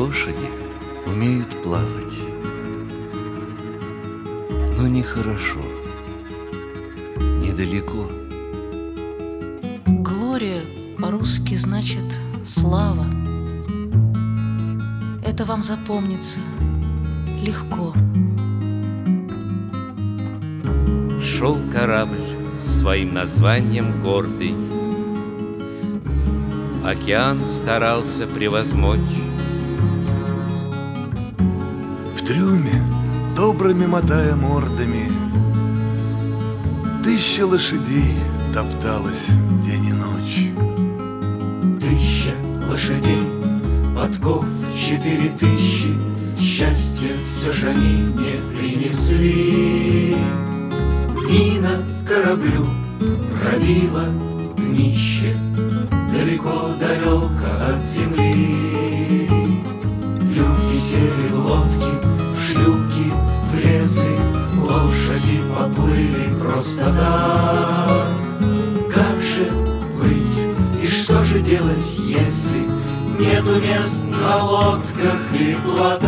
Лошади умеют плавать, но нехорошо, недалеко. Глория по-русски значит слава. Это вам запомнится легко. Шел корабль с своим названием гордый, океан старался превозмочь. В трюме, добрыми мотая мордами, 1000 лошадей топталось день и ночь. 1000 лошадей, подков 4000, счастья все же они не принесли. Мина кораблю пробила днище, далеко-далеко от земли. Люди сели в лодки, в шлюпки влезли, лошади поплыли просто так. Как же быть и что же делать, если нету мест на лодках и плотах?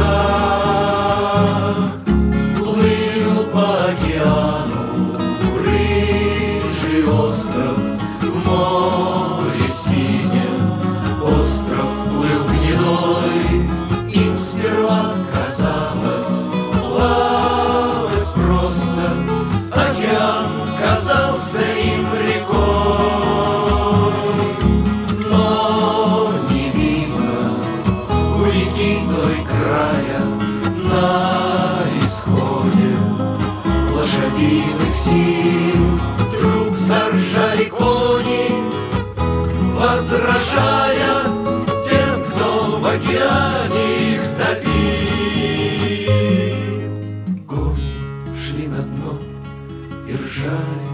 Плыл по океану рыжий остров, в море синем остров плыл гнедой. И сперва казалось плавать просто, океан казался им рекой. Но не видно у реки той края, на исходе лошадиных сил. Вдруг заржали кони, возражая тем, кто в океане их топил. Кони шли на дно и ржали.